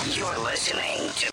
You're listening to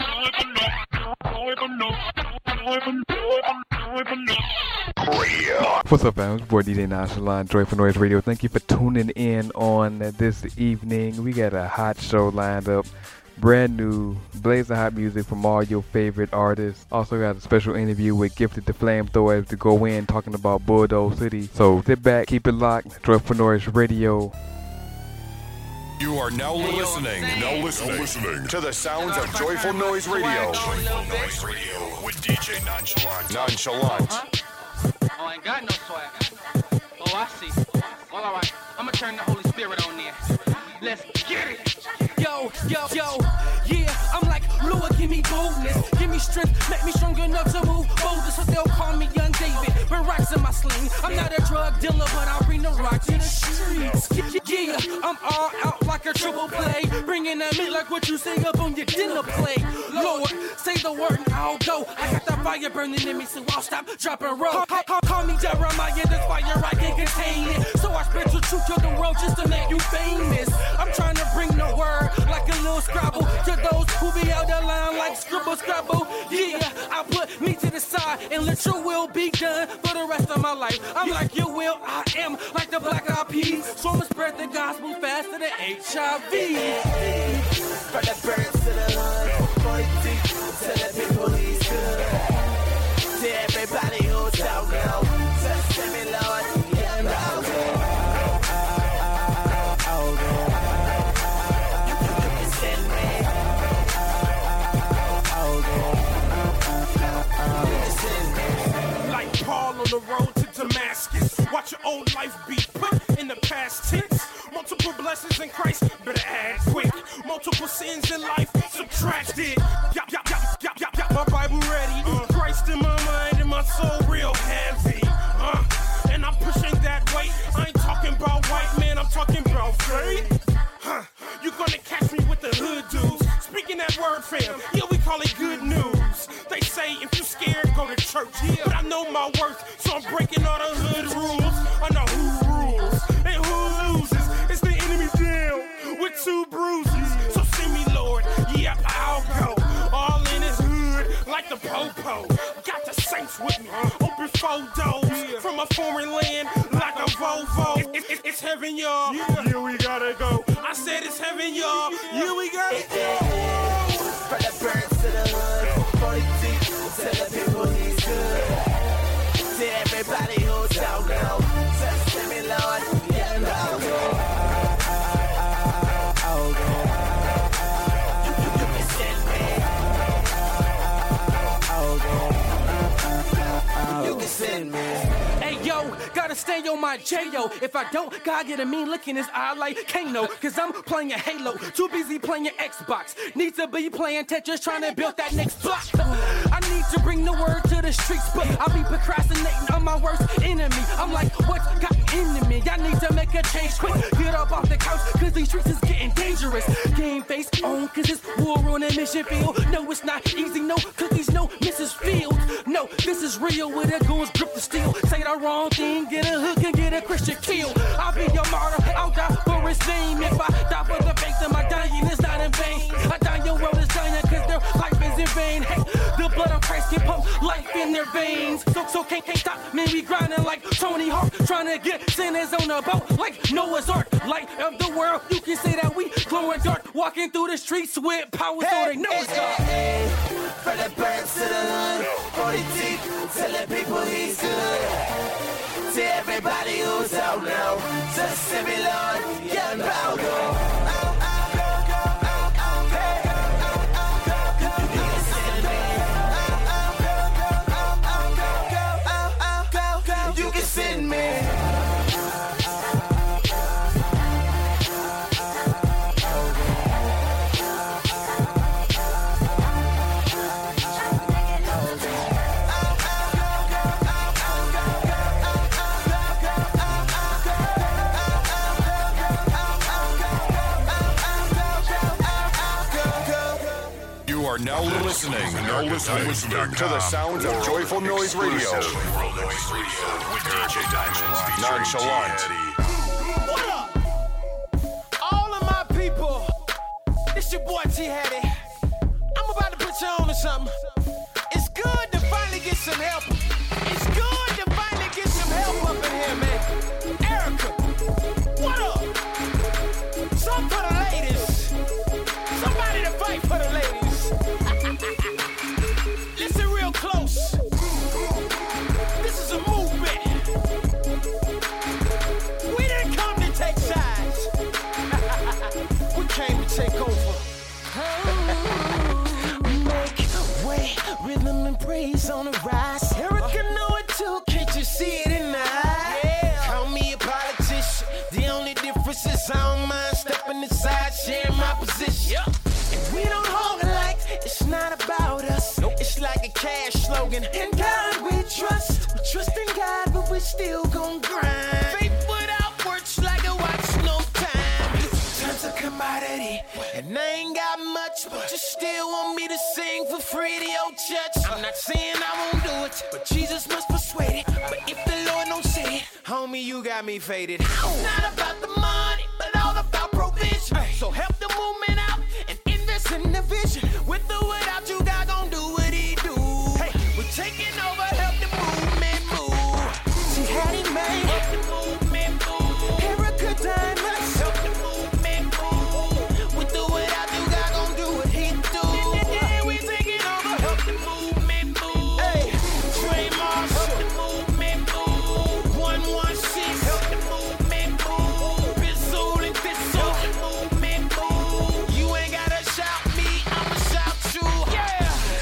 Radio. What's up, fam? It's your boy DJ Nonchalant, Joyful Noise Radio. Thank you for tuning in on this evening. We got a hot show lined up. Brand new, blazing hot music from all your favorite artists. Also got a special interview with Gifted the Flamethrower to go in talking about Bulldog City. So sit back, keep it locked. Joyful Noise Radio. You are now listening to the sounds of Joyful Noise Radio. Joyful Noise Radio with DJ Nonchalant. Oh, I ain't got no swag. Oh, I see. Well, all right. I'm gonna turn the Holy Spirit on there. Let's get it. Yo, yeah, I'm like, Lord, give me boldness, give me strength, make me strong enough to move bolder, so they'll call me Young David, with rocks in my sling. I'm not a drug dealer, but I'll bring the rocks in the streets. Yeah, I'm all out like a triple play, bringing at me like what you say up on your dinner plate. Lord, say the word and I'll go. I got that fire burning in me, so I'll stop, drop, and roll. Call me Jeremiah, this fire I can't contain it, so I spread the truth to the world just to make you famous. I'm trying to bring the word like a little Scrabble to those who be out the line like Scrabble. Yeah, I put me to the side and let your will be done for the rest of my life. I'm like your will, I am like the Black Eyed Peas, so I'ma spread the gospel faster than HIV. From the birds to the hood, 40 to the people he's good. To everybody who don't know, just send me Lord, yeah, no. Like Paul on the road to Damascus, watch your old life be put in the past tense. Multiple blessings in Christ, better add quick. Multiple sins in life, subtracted. Got my Bible ready. Christ in my mind and my soul real heavy. And I'm pushing that weight. I ain't talking about white man, I'm talking about faith. You gonna catch me with the hood dudes. Speaking that word, fam, yeah, we call it good news. They say if you scared, go to church. But I know my worth, so I'm breaking all the hood rules. I know who rules and who loses. It's the enemy down with 2 bruises. So see me, Lord, yep, I'll go. All in his hood like the popo. Got the saints with me, open photos from a foreign land like a Volvo. It's heaven, y'all. Yeah, we gotta go. I said it's heaven, y'all. Yeah, we gotta go. From the birds to the hood, 40 to the people he's good. To everybody who don't know, just send me Lord, yeah, no. You can send me. You can send me. Hey yo, gotta stay on my J-O. If I don't, God get a mean look in his eye like Kano. Cause I'm playing Halo, too busy playing Xbox. Need to be playing Tetris, trying to build that next block. I need to bring the word to the streets, but I be procrastinating on my worst enemy. I'm like, what's got into me? I need to make a change quick. Get up off the couch, cause these streets is getting dangerous. Game face on, cause it's war on a mission field. No, it's not easy, no cookies, no Mrs. Fields. No, this is real with a goons grip the steel. Say the wrong thing, get a hook and get a Christian kill. I'll be your martyr, I'll die for his name. If I die for the faith, then my dying is not in vain. I die, your world is dying, cause their life is in vain. Hey, the blood of Christ can pump life in their veins. So can't stop me, we grinding like Tony Hawk, trying to get sinners on a boat like Noah's Ark. Light of the world, you can say that we glowing dark, walking through the streets with power, so they know it's God. From the birds to the hood, 40 tell the people he's good. To everybody who don't know, just send me Lord, yeah, no. You can send me. are now listening to the sounds of Joyful Noise Radio. With DJ Diamonds, Nonchalant. What up? All of my people, it's your boy T Hattie. I'm about to put you on to something. It's good to finally get some help. It's good to finally get some help up in here, man. Erica, what up? Some for the ladies. Somebody to fight for the ladies. Listen real close. This is a movement. We didn't come to take sides. We came to take over. Make way, rhythm and praise on the rise. Erica know it too, can't you see it in the eye? Yeah. Call me a politician, the only difference is I don't mind stepping aside, sharing my position. Yep. And we don't hold it like it's not about us. Nope. It's like a cash slogan. In God we trust. We trust in God, but we still gon' grind. Faith without works like a watch, no time. Times a commodity, and I ain't got much, but you still want me to sing for free to your church. I'm not saying I won't do it, but Jesus must persuade it. But if the Lord don't say it, homie, you got me faded. It's not about the money, but all about provision. So help the movement out and invest in the vision. With or without you, God gon' do what he do. Hey, we're taking over, help the movement move. See how he made help the movement move. Erica Diamonds, help the movement move. With or without you, God gon' do what he do. Yeah, we taking over, help the movement move. Hey, Trey Marshall, help the movement move. 116, help the movement move. Bizzle and Thistle, help the movement move. You ain't gotta shout me, I'ma shout you. Yeah.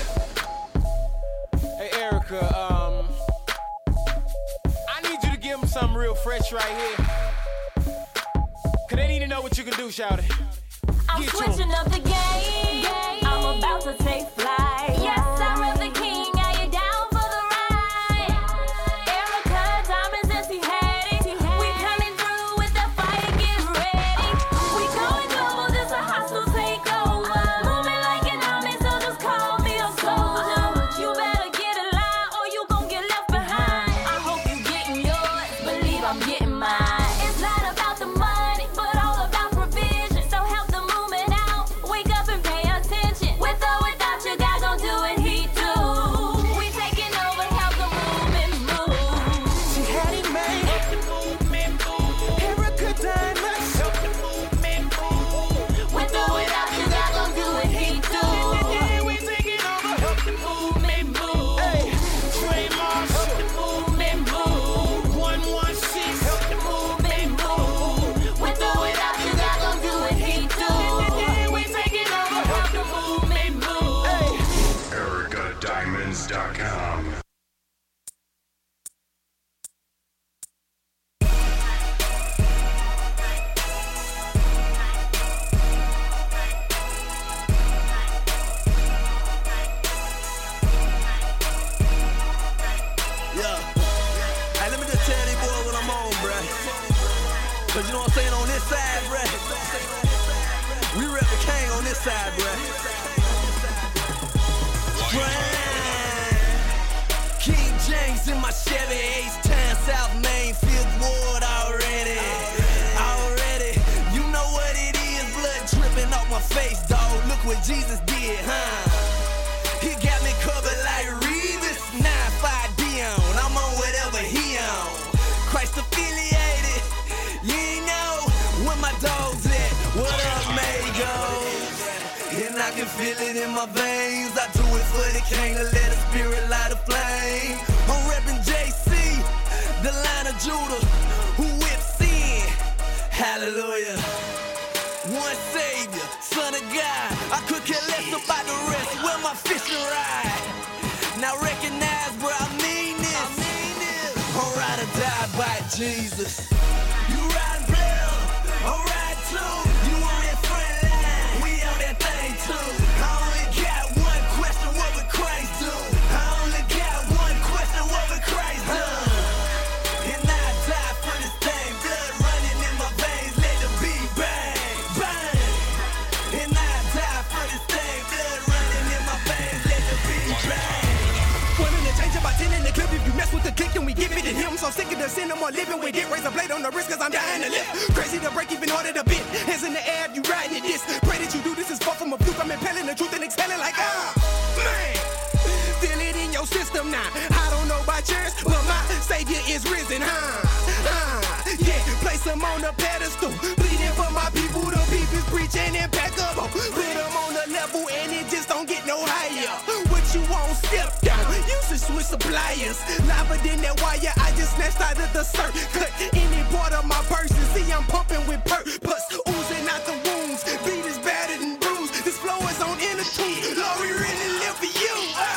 Hey Erica, I need you to give them something real fresh right here. Cause they need to know what you can do, shout it. I'm Get to 'em. switching up the game. I'm about to take flight. Yes, I'm the king. Are you down for the ride? Erica Diamonds and T-Hattie. We coming through with the fire. Get ready. We going global. This a hostile takeover. Moving like an army, so just call me a soldier. You better get a line or you gon' get left behind. I hope you getting yours. Believe I'm getting mine. It's not about the money, but all about provision. So help the movement out. Wake up and pay attention. With or without you, God gon' do what he do. We taking over, help the movement move. See how he made help the movement move. Erica Diamonds, help the movement move. With or without you, God gon' do what he do. Yeah, we taking over, help the movement move. Hey, Trey Marshall, help the movement move. 116, help the movement move. With or without you, God gon' do what he do. Yeah, we taking over, help the movement move. Hey. EricaDiamonds.com. Yeah. Hey, let me just tell these boys what I'm on, bruh. Cause you know what I'm saying on this side, bruh. We rep the king on this side, bruh. King James in my Chevy, H-Town, South Main, 5th Ward already. Already. You know what it is, blood dripping off my face, dog. Look what Jesus did, huh? He got me covered like Reeves, 9-5 Dion. I'm on whatever he on. Christ affiliated. You ain't know where my dog's at. What up, Magos? And I can feel it in my veins. I do it for the king to let the spirit light a flame. I'm reppin' JC, the line of Judah, who whips in. Hallelujah. One savior, son of God. I could care less about the rest. Where my fishing ride? Now recognize, bro, I mean this. I'm ride or die by Jesus. You ride well, I'm ride too. You on that front line, we on that thing too. I only got one question, what would Christ do? I only got one question, what would Christ do? And I die for this thing, blood running in my veins, let the beat bang, bang. And I die for this thing, blood running in my veins, let the beat bang. Wanting to change up my Watching in the clip, if you mess with the click, then we give it to him. So sick of the sin, I'm more living with it. Raise a blade on the wrist, cause I'm dying to live. Crazy to break even harder to bit. Hands in the air, if you riding it, this. Pray that you do this is far from a fluke. I'm impelling the truth and exhaling like, man. Feel it in your system now. I don't know about yours, but my savior is risen, yeah, place him on the pedestal. Bleeding for my people, the people's preaching impeccable. Put him on the level and it just don't get no higher. What you won't step down, you should switch suppliers. Liver than that wire, I just snatched out of the circuit. Cut any part of my person, see I'm pumping with purpose. Oozing out the wounds, beat is battered and bruised. This flow is on inner tune, Lord, we really live for you.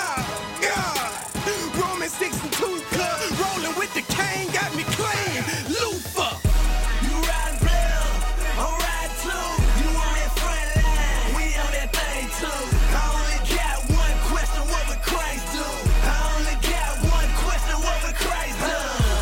God, Romans 6 and 2, cuz rolling with the cane got me clean. Lufa. You ride real, I'm ride too. You on that front line, we on that thing too. I only got one question, what would Christ do? I only got one question, what would Christ do?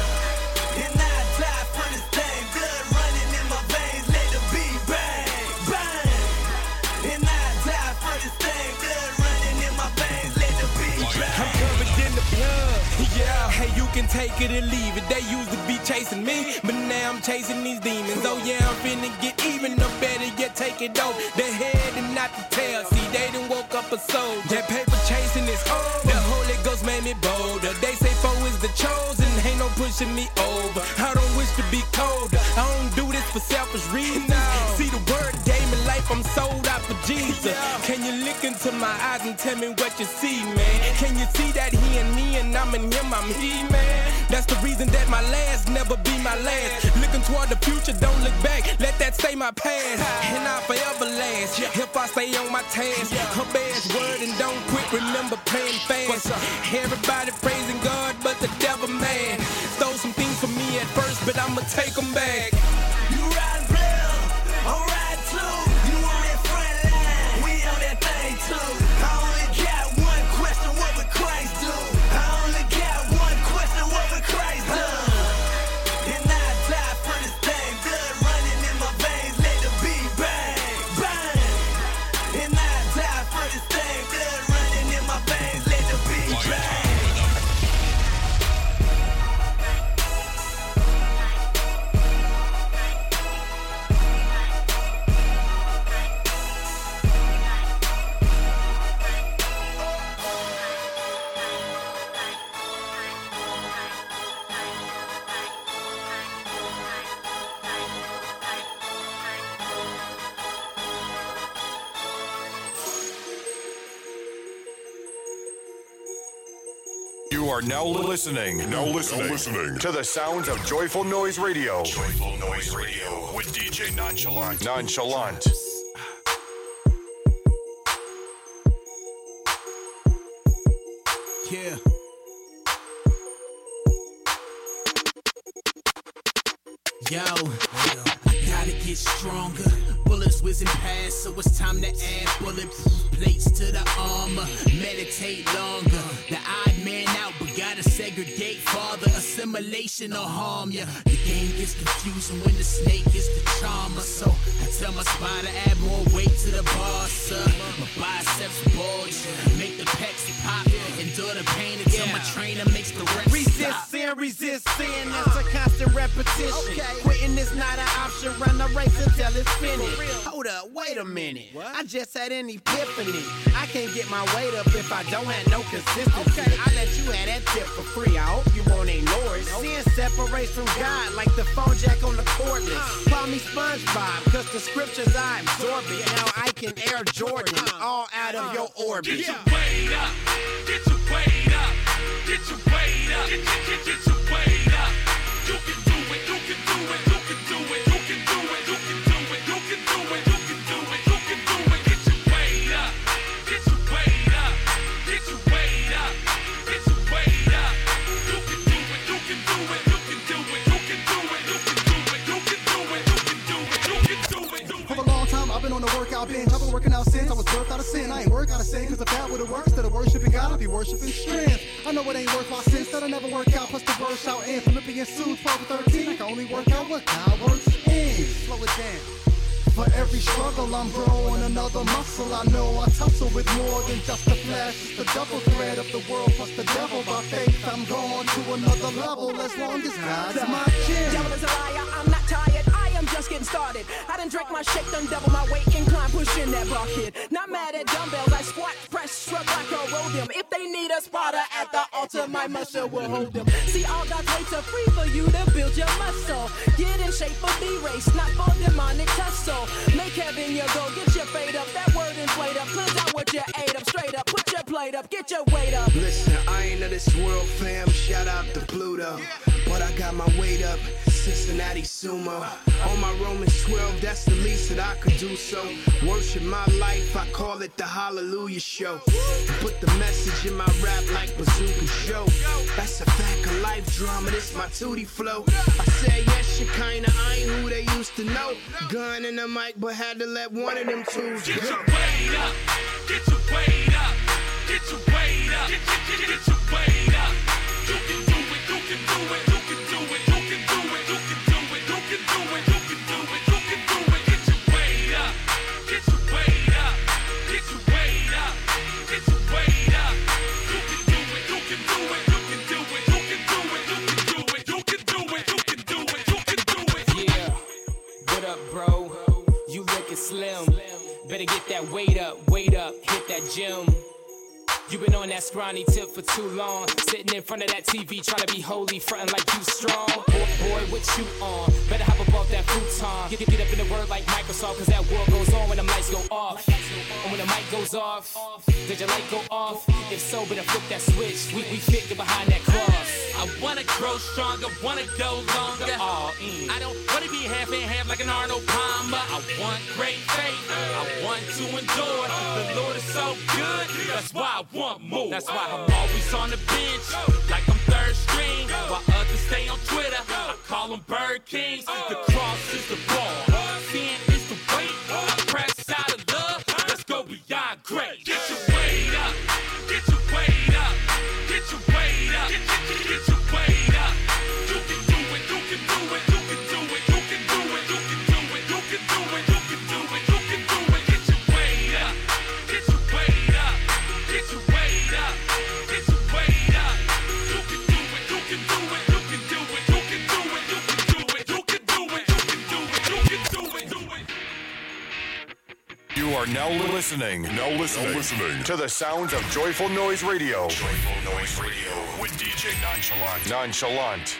And I die for this thing, blood running in my veins, let the beat bang, bang. And I die for this thing, blood running in my veins, let the beat bang. I'm covered in the blood, yeah. Hey, you can take it or leave it. They used to be chasing me, but now I'm chasing these demons. Oh yeah, I'm finna get even, no better yet take it over the head and not the tail. See, they done woke up a soul. That paper chasing is over. The Holy Ghost made me bolder. They say foe is the chosen, ain't no pushing me over. I don't wish to be colder. I don't do this for selfish reasons. See, the word gave me life, I'm sold out for Jesus. Can you look into my eyes and tell me what you see, man? Can you see that he in me and I'm in him, I'm he, man? That's the reason that my last never be my last. Looking toward the future, don't look back, let that stay my past. And I'll forever last, if I stay on my task. Obey his word and don't quit, remember playing fast. Everybody praising God, but the devil mad. Stole some things from me at first, but I'ma take them back. You ride real, I'm ride too. You on that front line, we on that thing too. I only got one question, what would Christ do? I only got one question, what would Christ do? And I die for this thing, blood running in my veins, let the beat bang, bang. And I die for this thing, blood running in my veins, let the beat bang. You are now listening to the sounds of Joyful Noise Radio. Joyful Noise Radio with DJ Nonchalant. Nonchalant. Yeah. Yo, I gotta get stronger. Bullets whizzing past, so it's time to add bulletproof plates to the armor. Meditate longer. The odd man out, but gotta segregate farther. Assimilation or harm ya. The game gets confusing when the snake is the charmer. So I tell my spy to add more weight to the bar, sir. My biceps bulge, make the pecs pop. Endure the pain until my trainer makes the rest stop. Resist sin, that's a constant repetition. Quitting is not an option, run the race until it's finished. Hold up, wait a minute. I just had an epiphany. I can't get my weight up if I don't have no consistency. I let you have that tip for free, I hope you won't ignore it. Sin separates from God like the phone jack on the cordless. Call me SpongeBob, cause the scriptures I absorb it. Now I can Air Jordan, all out of your orbit. Get your weight up, get your weight up, get your weight up, get your weight up. You can do it, you can do it, you can do it, you can do it, you can do it, you can do it, you can do it, you can do it. Get your weight up, get your weight up, get your weight up, get your weight up. You can do it, you can do it, you can do it, you can do it, you can do it, you can do it, you can do it, you can do it. For a long time I've been on the workout binge. I've been working out since I was birthed out of sin. I ain't work out of sin, cause if that would've worked, instead of worshiping God, I'd be worshiping strength. I know it ain't worth my sins, that'll never work out. Plus the verse shout in Philippians 2:12-13. I can only work out what God works in. Slow it down. for every struggle I'm growing another muscle. I know I tussle with more than just the flash. It's the double thread of the world plus the devil. By faith, I'm going to another level as long as God's my kin. Devil is a liar, I'm not tired, I am just getting started. I done drank my shake, done double my weight, incline, push in that bucket. Not mad at dumbbells, I squat, press, shrug like a rodem. If they need a spotter at the altar, my muscle will hold them. See, all God's weights are free for you to build your muscle. Get in shape for the race, not for demonic tussle. Make heaven your goal, get your fade up, that word inflate up. Cleanse out what you ate up, straight up, put your plate up, get your weight up. Listen, I ain't of this world, fam, shout out to Pluto. But I got my weight up, Cincinnati Sumo. On my Romans 12, that's the least that I could do so. Worship my life, I call it the Hallelujah Show. Put the message in my rap like Bazooka Show. That's a fact of life drama, this my Tootie flow. I said yes, you kinda, I ain't who they used to know. Gun in the mic, but had to let one of them tools go. Get your weight up, get your weight up, get your weight up, get your weight up. You can do it, you can do it, you can do it, you can do it, you can do it, you can do it, you can do it, you can do it. Get your weight up, get your weight up, get your weight up, get your weight up. You can do it, you can do it, you can do it, you can do it, you can do it, you can do it, you can do it, you can do it. Yeah, what up, bro? You looking slim. Better get that weight up, hit that gym. You been on that scrawny tip for too long. Sitting in front of that TV trying to be holy, frontin' like you strong. Boy, what you on? Better hop above that futon. Get up in the word like Microsoft, cause that war goes on when the mics go off. And when the mic goes off, did your light go off? If so, better flip that switch. We fit, get behind that cross. I wanna grow stronger, wanna go longer. All in. I don't wanna be half and half like an Arnold Palmer. I want great faith, I want to endure. The Lord is so good, that's why I want more. That's why I'm always on the bench, like I'm third string. While others stay on Twitter, I call them Bird Kings. The cross is the ball, sin is the weight. I press out of love, let's go beyond great. Get your weight up, get your weight up, get your weight up, get your weight up. You can do it, you can do it, you can do it, you can do it, you can do it, you can do it, you can do it, you can do it. Get your weight up, get your weight up, get your weight up, get your weight up. You can do it, you can do it, you can do it, you can do it, you can do it, you can do it, you can do it, you can do it, do it. You are now listening to the sounds of Joyful Noise Radio. Joyful Noise Radio with DJ Nonchalant. Nonchalant.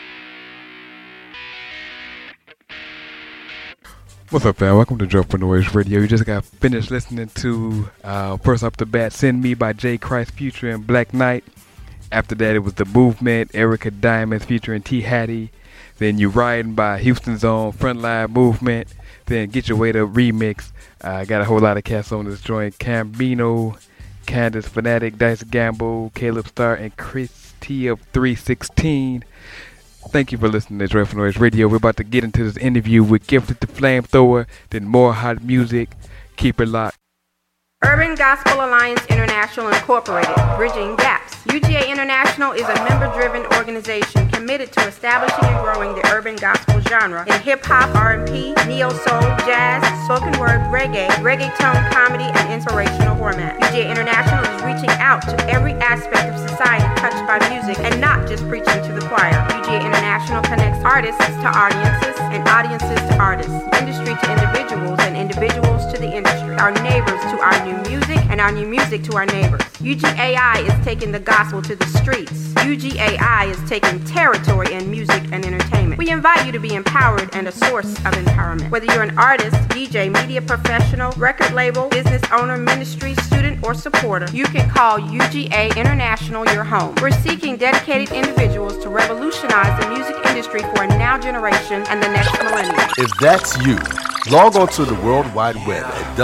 What's up, fam? Welcome to Joyful Noise Radio. You just got finished listening to first off the bat, Send Me by Jay Christ featuring Black Knight. After that, it was The Movement, Erica Diamonds featuring T. Hattie. Then You Riding by Houston's Own Frontline Movement. Then Get Your Weight Up remix. Got a whole lot of cats on this joint. Cambino, Candace Fanatic, Dice Gamble, Caleb Starr, and Chris T of 316. Thank you for listening to Joyful Noise Radio. We're about to get into this interview with Gifted the Flamethrower, then more hot music. Keep it locked. Urban Gospel Alliance International Incorporated, Bridging Gaps. UGA International is a member-driven organization committed to establishing and growing the urban gospel genre in hip-hop, R&B, neo-soul, jazz, spoken word, reggaeton, comedy, and inspirational format. UGA International is reaching out to every aspect of society touched by music and not just preaching to the choir. UGA International connects artists to audiences and audiences to artists, industry to individuals and individuals to the industry, our neighbors to our new music and our new music to our neighbors. UGAI is taking the gospel to the streets. UGAI is taking territory in music and entertainment. We invite you to be empowered and a source of empowerment. Whether you're an artist, DJ, media professional, record label, business owner, ministry, student, or supporter, you can call UGA International your home. We're seeking dedicated individuals to revolutionize the music industry for a now generation and the next millennium. If that's you, log on to the World Wide Web at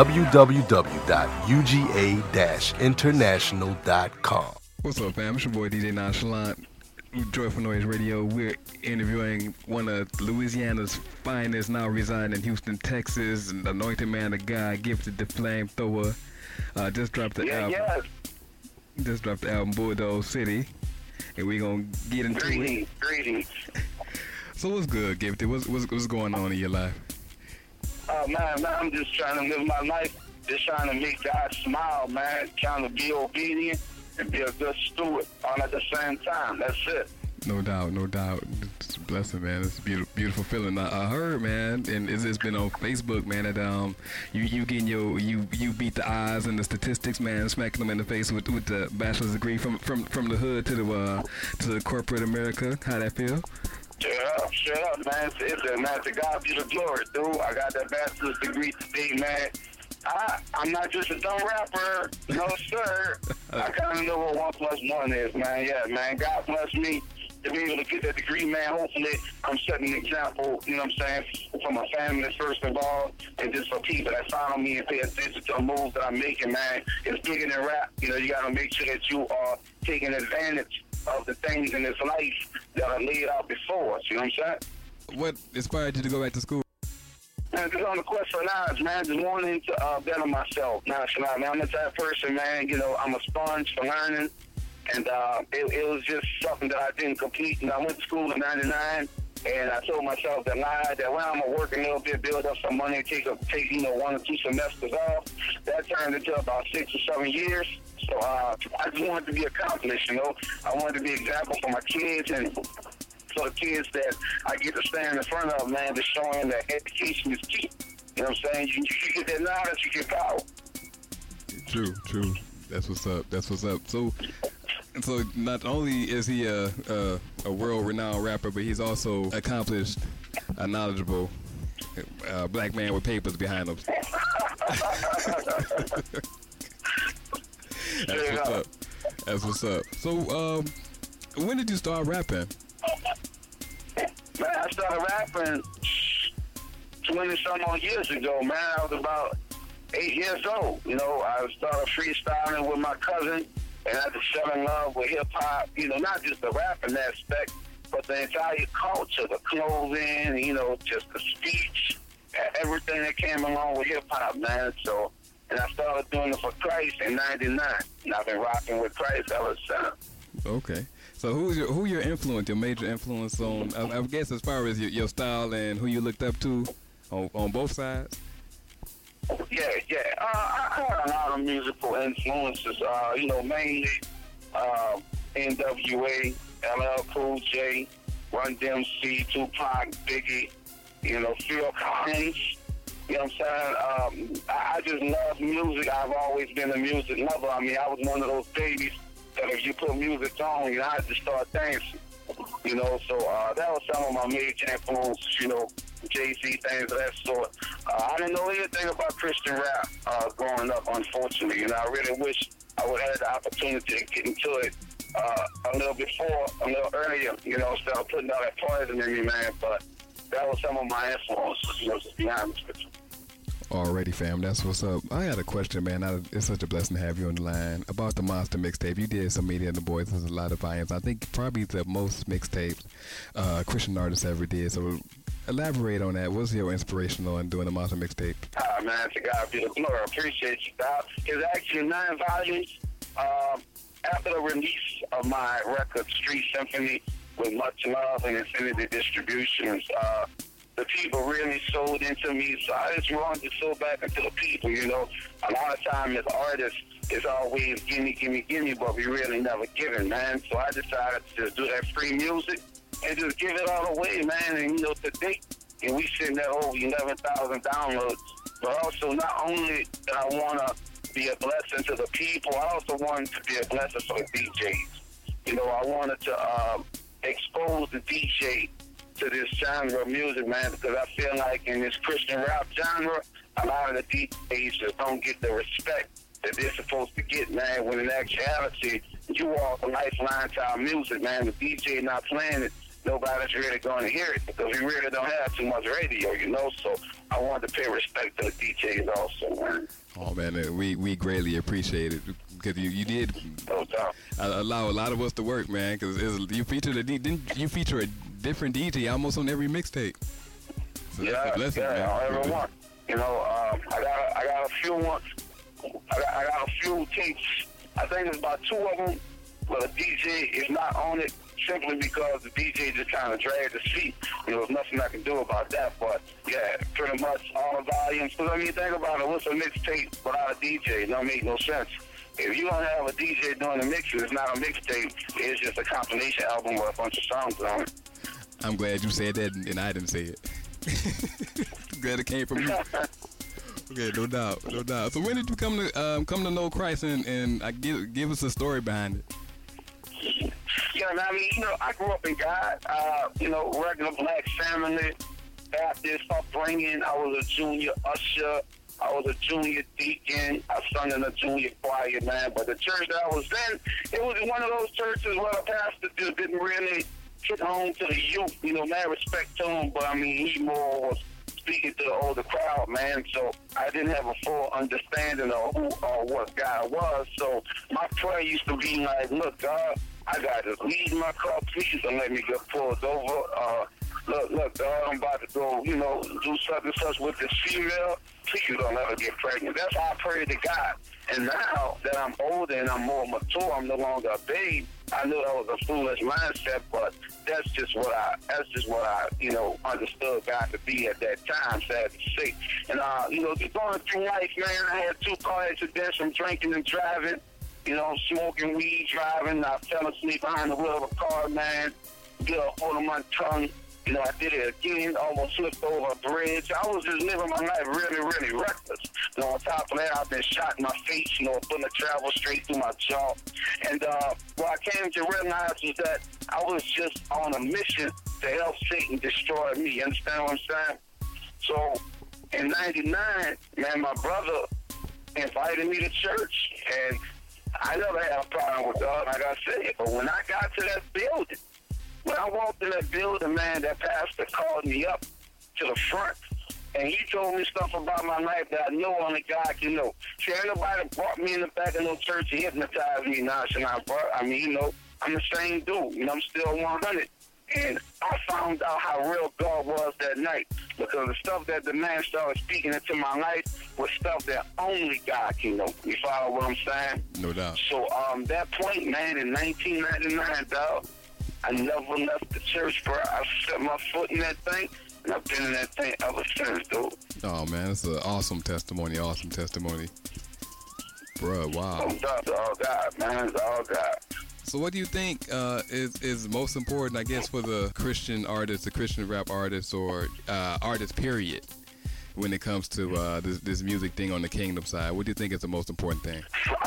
www.uga-international.com. What's up, fam? It's your boy DJ Nonchalant. Joyful Noise Radio. We're interviewing one of Louisiana's finest, now residing in Houston, Texas, an anointed man of God, Gifted the Flamethrower. Just dropped the album. Just dropped the album Bulldog City, and we're gonna get into it. Greetings. So what's good, Gifted? What's going on in your life? Man, I'm just trying to live my life, just trying to make God smile, man, trying to be obedient and be a good steward all at the same time. That's it. No doubt, no doubt. It's a blessing, man. It's a beautiful feeling. I heard, man, and it's been on Facebook, man, that you getting you beat the odds and the statistics, man, smacking them in the face with the bachelor's degree from the hood to the corporate America. How that feel? Straight up, man. Man, to God be the glory, dude. I got that bachelor's degree today, man. I'm not just a dumb rapper. No, sir. I kind of know what 1 + 1 is, man. Yeah, man. God bless me to be able to get that degree, man. Hopefully, I'm setting an example, you know what I'm saying, for my family, first of all, and just for people that follow me and pay attention to the moves that I'm making, man. It's bigger than rap. You know, you got to make sure that you are taking advantage of the things in this life that are laid out before us, you know what I'm saying? What inspired you to go back to school? Man, just on the quest for knowledge, man, just wanting to better myself. Man, I'm the type of person, man, you know, I'm a sponge for learning, and it was just something that I didn't complete. And I went to school in '99, and I told myself that well, I'm going to work a little bit, build up some money, take 1 or 2 semesters off. That turned into about 6 or 7 years. So I just wanted to be accomplished, you know. I wanted to be an example for my kids and for the kids that I get to stand in front of, man, just showing that education is key. You know what I'm saying? You get that knowledge, you get power. True. That's what's up. So not only is he a world-renowned rapper, but he's also accomplished, a knowledgeable black man with papers behind him. That's what's up. So, when did you start rapping? Man, I started rapping 20-some odd years ago, man. I was about 8 years old. You know, I started freestyling with my cousin, and I just fell in love with hip-hop. You know, not just the rapping aspect, but the entire culture, the clothing, you know, just the speech, everything that came along with hip-hop, man. So, and I started doing it for Christ in '99, and I've been rocking with Christ ever since. Okay. So who your influence, your major influence on, I guess as far as your style and who you looked up to on both sides? Yeah. I had a lot of musical influences, you know, mainly NWA, LL Cool J, Run DMC, Tupac, Biggie, you know, Phil Collins. You know what I'm saying? I just love music. I've always been a music lover. I mean, I was one of those babies that if you put music on, you know, I just start dancing. You know, so that was some of my major influences, you know, Jay-Z, things of that sort. I didn't know anything about Christian rap growing up, unfortunately. You know, I really wish I would have had the opportunity to get into it a little earlier, you know, instead of putting all that poison in me, man. But that was some of my influences, you know, to be honest with you. Alrighty, fam, that's what's up. I had a question, man. It's such a blessing to have you on the line about the Monster mixtape. You did some Media and the Boys. There's a lot of volumes. I think probably the most mixtapes Christian artists ever did. So elaborate on that. What's your inspiration on doing the Monster mixtape? Man, to God be the glory. I appreciate you, Doc. It's actually 9 volumes. After the release of my record, Street Symphony, with much love and Infinity Distributions, the people really sold into me, so I just wanted to sow back into the people, you know. A lot of time as artists, it's always gimme, but we really never giving, man. So I decided to just do that free music and just give it all away, man. And, you know, to date, and we sitting at over 11,000 downloads. But also, not only that I want to be a blessing to the people, I also wanted to be a blessing for the DJs. You know, I wanted to expose the DJ to this genre of music, man, because I feel like in this Christian rap genre, a lot of the DJs just don't get the respect that they're supposed to get, man, when in actuality, you are the lifeline to our music, man. The DJ not playing it, nobody's really going to hear it because we really don't have too much radio, you know, so I wanted to pay respect to the DJs also, man. Oh, man, we greatly appreciate it because you did allow a lot of us to work, man, because you featured a different DJ almost on every mixtape. So yeah, everyone. You know, I got a few ones. I got a few tapes. I think there's about 2 of them, but a DJ is not on it. simply because the DJ just kind of dragged the seat. There's nothing I can do about that. But yeah, pretty much all the volumes. Because I mean, think about it. What's a mixtape without a DJ? It don't make no sense. If you don't have a DJ doing the mixes, it's not a mixtape. It's just a compilation album with a bunch of songs on it. I'm glad you said that and I didn't say it. Glad it came from you. Okay, no doubt, no doubt. So when did you come to know Christ and give us a story behind it? Yeah, I mean, I grew up in God. Regular black family, Baptist upbringing. I was a junior usher. I was a junior deacon. I sung in a junior choir, man. But the church that I was in, it was one of those churches where the pastor just didn't really hit home to the youth. Mad respect to him, but I mean, he more was speaking to the older crowd, man. So I didn't have a full understanding of who or what God was. So my prayer used to be like, look, God, I got to leave my car, please don't let me get pulled over. Look, God, I'm about to go, do such and such with this female. Please don't let her get pregnant. That's how I prayed to God. And now that I'm older and I'm more mature, I'm no longer a babe. I knew that was a foolish mindset, but that's just what I understood God to be at that time, sad to say. And, just going through life, man, I had 2 car accidents from drinking and driving, smoking weed, driving. I fell asleep behind the wheel of a car, man, get a hold of my tongue. I did it again, almost slipped over a bridge. I was just living my life really, really reckless. On top of that, I've been shot in my face, a bullet traveled straight through my jaw. And what I came to realize was that I was just on a mission to help Satan destroy me. You understand what I'm saying? So in 99, man, my brother invited me to church, and I never had a problem with God, like I said. But when I got to that building, when I walked in that building, man, that pastor called me up to the front, and he told me stuff about my life that I know only God can know. See, ain't nobody brought me in the back of no church and hypnotized me nonchalant, bro. I mean, I'm the same dude. I'm still 100. And I found out how real God was that night, because the stuff that the man started speaking into my life was stuff that only God can know. You follow what I'm saying? No doubt. So that point, man, in 1999, dog, I never left the church, bro. I set my foot in that thing, and I've been in that thing ever since, dude. Oh, man, that's an awesome testimony, Bro, wow. It's all God, man. It's all God. So what do you think is most important, I guess, for the Christian artist, the Christian rap artist, or artist, period, when it comes to this music thing on the Kingdom side? What do you think is the most important thing?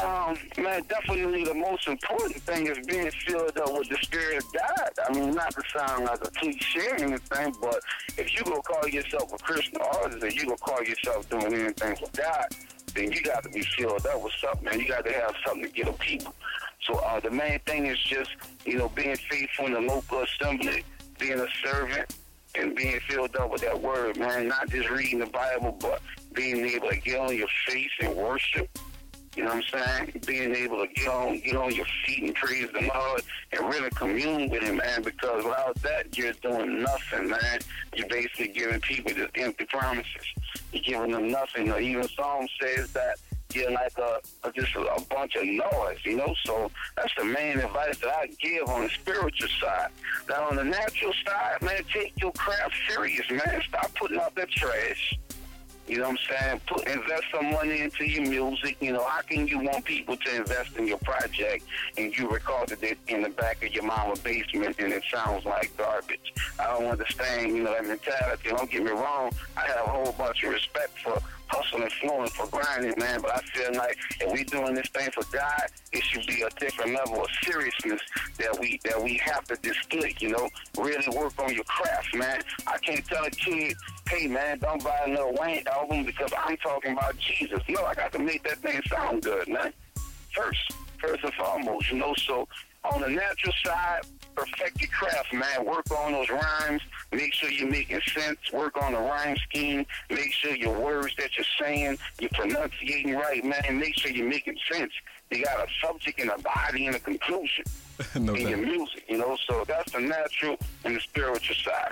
Man, definitely the most important thing is being filled up with the Spirit of God. I mean, not to sound like a cliche or anything, but if you go call yourself a Christian artist and you go call yourself doing anything for God, then you got to be filled up with something, man. You got to have something to give the people. So the main thing is just, being faithful in the local assembly, being a servant, and being filled up with that word, man. Not just reading the Bible, but being able to get on your face and worship. You know what I'm saying? Being able to get on your feet and praise the Lord and really commune with Him, man. Because without that, you're doing nothing, man. You're basically giving people just empty promises. You're giving them nothing. Or even Psalm says that you're like just a bunch of noise, So that's the main advice that I give on the spiritual side. Now on the natural side, man, take your craft serious, man. Stop putting out that trash. You know what I'm saying? Invest some money into your music. How can you want people to invest in your project and you recorded it in the back of your mama's basement and it sounds like garbage? I don't understand, that mentality. Don't get me wrong. I have a whole bunch of respect for hustling, flowing, for grinding, man. But I feel like if we're doing this thing for God, it should be a different level of seriousness that we have to display, Really work on your craft, man. I can't tell a kid, hey, man, don't buy another Wayne album because I'm talking about Jesus. No, I got to make that thing sound good, man. First and foremost, So on the natural side, perfect your craft, man. Work on those rhymes. Make sure you're making sense. Work on the rhyme scheme. Make sure your words that you're saying, you're pronunciating right, man. Make sure you're making sense. You got a subject and a body and a conclusion in your music, So that's the natural and the spiritual side.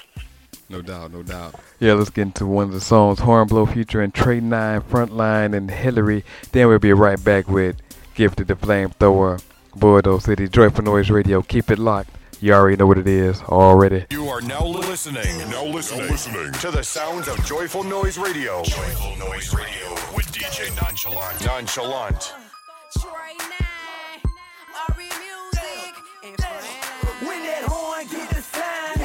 No doubt. Yeah, let's get into one of the songs, Hornblow featuring Trey 9, Frontline, and Hillary. Then we'll be right back with Gifted the Flamethrower, Bordeaux City, Joyful Noise Radio. Keep it locked. You already know what it is already. You are now listening to the sounds of Joyful Noise Radio. Joyful Noise Radio with DJ Nonchalant. Nonchalant. When that horn get the sign,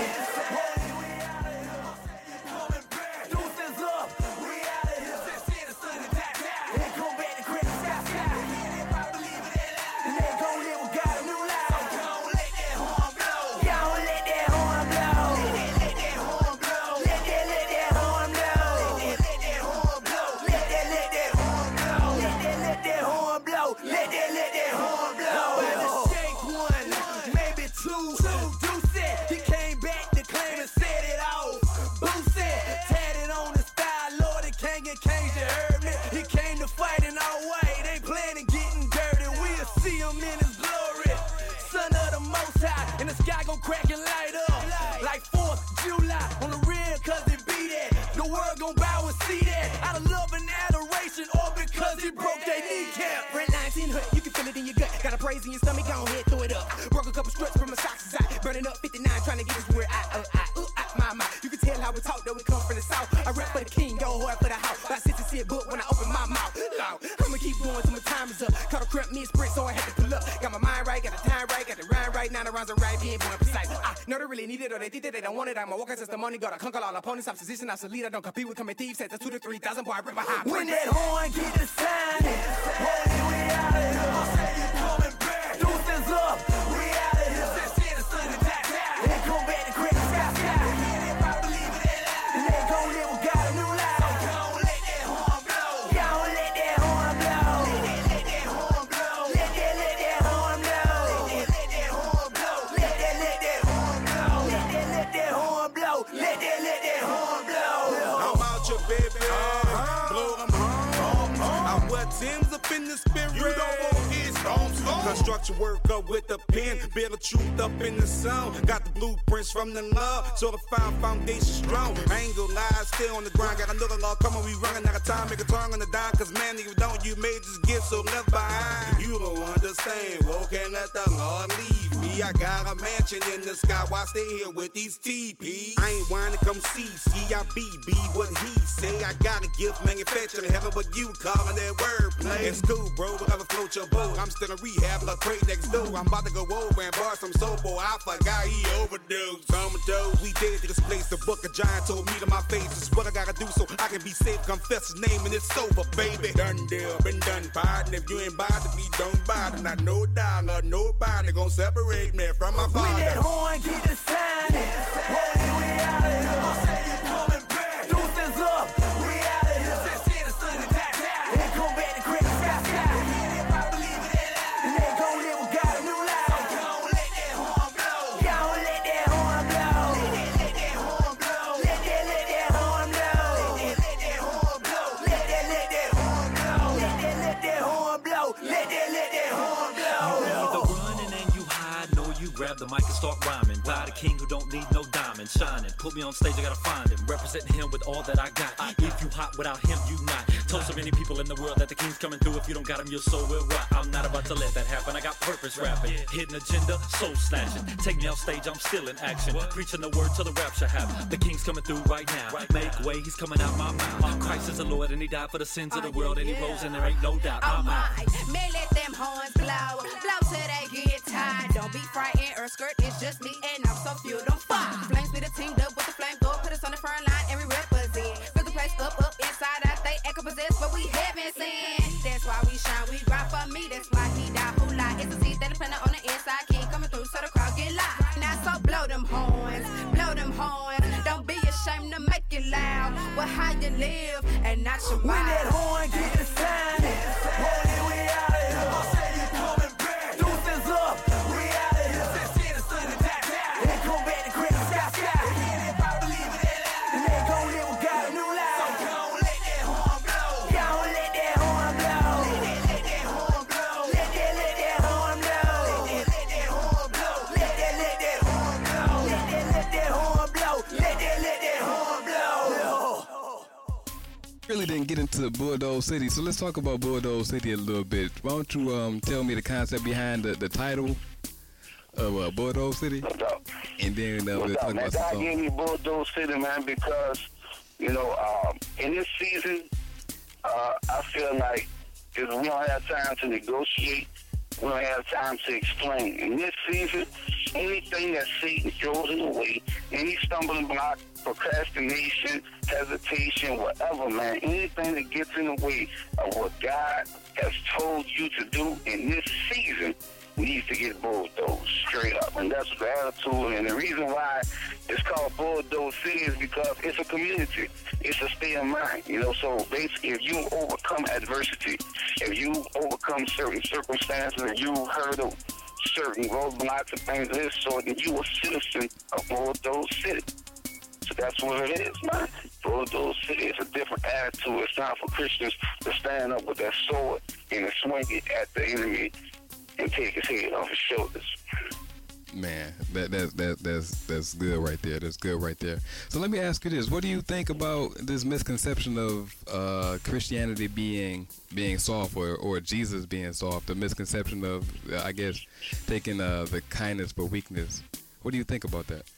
deuces up, we out of here. They come back to crack the sky. And they gon' live with God a new life. Don't let that horn blow. Don't let that horn blow. Let that horn blow. Let that horn blow. Let that horn blow. Let that horn blow. Let that horn blow. Let that horn blow. Shake one, maybe two. Deuces, he came back to claim and set it off. Boosted, tatted on the style, Lord, the king and kings, you heard me. He came to fight in our way. They planning getting dirty. We'll see him in his glory. Son of the Most High, and the sky gon' crack and light up. Like 4th July on the real, cause it be that. The world gon' bow and see that. Out of love and adoration, or because he broke their kneecap. Red lines in hurt, you can feel it in your gut. Got a praise in your stomach, go ahead, throw it up. Broke a couple struts from my socks inside. Burning up 59, trying to get this word out. My. You can tell how we talk, though we come from the south. I rap for the king, go hard for the house. I sit to see a book when I open my mouth. I'ma keep going till my time is up. Caught a cramp mid-sprint, so I had to pull up. Got my mind right, got the time right, got the rhyme right. Now the rhymes are right, being born precise. I know they really need it, or they think that they don't want it. I'm a walking testimony, got a conquer all opponents. I'm position, I'm a lead. I don't compete with coming thieves. Set to 2 to 3,000, boy, I rip a high. When that horn get the sign, we out of here. I say you coming back. Deuces up, we out of here. They come back to crack the sky. And they gon' live with God a new life. Don't let that horn blow. Don't let that horn blow. Let that horn blow. Let that horn blow. Let that horn blow. Let that horn blow. Let that horn blow. Let that horn blow. I'm out your baby. Blow them home. I'm what Tim's up in the spirit. You don't want his home. Construction work up with the pen. Build the truth up in the sound. Got the blueprints from the love. So the foundation strong. I ain't gonna lie, still on the grind. Got another law coming, we running out of time. Make a tongue on the dime. Cause man, if you don't, you may just get so left behind. You don't understand. Well, can't let the Lord leave me. I got a mansion in the sky. Why stay here with these TPs? I ain't whining, come see. C-I-B-B, what he say. I got a gift manufactured in heaven, but you calling that wordplay. It's cool, bro, whatever float your boat. I'm still in rehab, like crate next door. I'm about to go over and bar some sober. I forgot he overdosed. We did to this place. The book of John told me to my face. This is what I gotta do so I can be safe. Confess his name and it's sober, baby. Done deal, been done pardon. If you ain't bothered me, don't bother. Not no dollar, nobody gonna separate me from my father. When that horn get the sign, we out of here. I say you coming back. Deuces up, we out of here. They come back to crack the sky. And they gon' live with God a new life. Don't let that horn blow. Don't let that horn blow. Let that horn blow. Let that horn blow. Let that horn blow. Let that horn blow. Let that horn blow. Let that horn blow. You either running and you hide, or you grab the mic and start rhyming. By the king who don't need no diamond shining. Put me on stage, I gotta find him. Representing him with all that I got. If you hot without him, you not. Told so many people in the world that the king's coming through. If you don't got him, your soul will rot. I'm not about to let that happen. I got purpose rapping. Hidden agenda, soul snatching. Take me off stage, I'm still in action. Preaching the word till the rapture happen. The king's coming through right now. Make way, he's coming out my mouth. Christ is the Lord and he died for the sins of the world. And he rose and there ain't no doubt. Oh my, man, let them horns blow. Blow till they get tired. Don't be frightened or skirt, it's just me and I'm so fueled on fire. Flames be the teamed up with the flame go. Put us on the front line and we represent. Fill the place up, inside out, they echo possess, but we haven't seen. That's why we shine, we grind for me. That's why he died, who lie. It's a seed that depend on the inside. King coming through, so the crowd get loud. Now so blow them horns, blow them horns. Don't be ashamed to make it loud. Well, how you live and not your When that wife. horn get the sign, we out of here. I say you coming back. Deuces up, we out of here. They come back to crack the sky. And they gon' live with God a new life. Don't let that horn blow. Don't let that horn blow. Let that horn blow. Let that horn blow. Let that horn blow. Let that horn blow. Let that horn blow. Let that horn blow. Really didn't get into Bulldog City, so let's talk about Bulldog City a little bit. Why don't you tell me the concept behind the title Bulldoze City? No doubt. And then No we'll doubt, talk man. about some God songs. gave me Bulldoze City, man, because, in this season, I feel like we don't have time to negotiate. We don't have time to explain. In this season, anything that Satan throws in the way, any stumbling block, procrastination, hesitation, whatever, man, anything that gets in the way of what God has told you to do in this season needs to get bulldozed straight up. And that's the attitude. And the reason why it's called Bulldoze City is because it's a community. It's a state of mind. So basically, if you overcome adversity, if you overcome certain circumstances, if you heard of certain roadblocks and things of this sort, then you a citizen of Bulldoze City. So that's what it is, man. Bulldoze City is a different attitude. It's time for Christians to stand up with that sword and to swing it at the enemy and take his head off his shoulders. Man, that's good right there. That's good right there. So let me ask you this: what do you think about this misconception of Christianity being soft, or Jesus being soft? The misconception of, I guess, taking the kindness for weakness. What do you think about that?